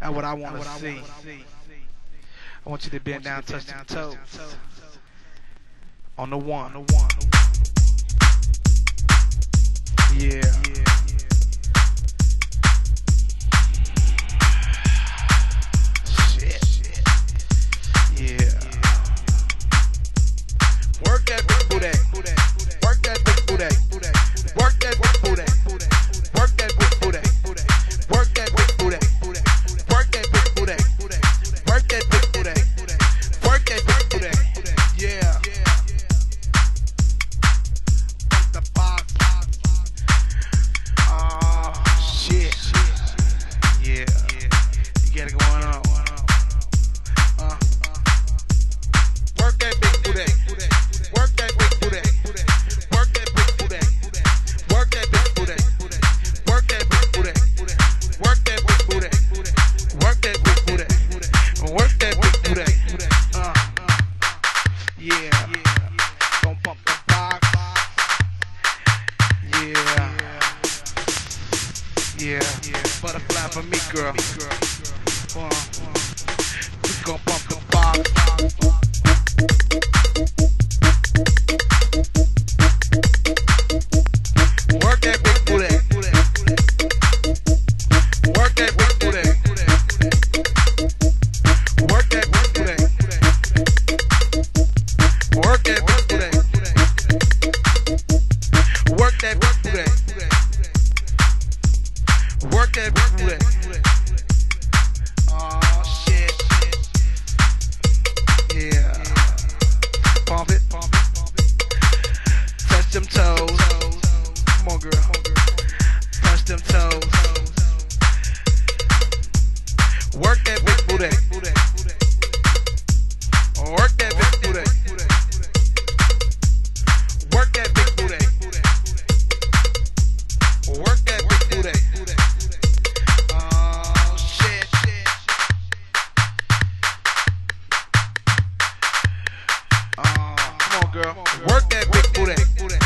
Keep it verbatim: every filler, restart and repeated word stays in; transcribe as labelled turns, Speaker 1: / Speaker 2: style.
Speaker 1: That's what I want to see. I want you to bend down, touch your toes. On the one. Yeah. Shit. Yeah. Work that big booty. Work that big booty. Work that big booty. Work that big booty. Work that big booty. Work that big booty. Work that big booty. Work that big booty. Yeah. The box. Oh shit. Yeah. You got it going on. Uh. Work that big booty. Work that big booty. Work that big booty. Work that big booty. Work that big booty. Work that big booty. Work that big booty. Work that big booty. Uh. Yeah. Don't pump the box. Yeah. Yeah. Butterfly for me, girl. Uh. We gon' pump the box. Work that big booty. Work that big booty. Work that big booty. Work that big booty. Work that big booty. Work that big booty. Oh shit. Yeah. Pump it. Touch them toes. Come on, girl. Touch them toes. Work that big booty. Work that big booty. Work that big booty. Work that big booty. Oh shit. Oh, come on, girl. Work that big booty.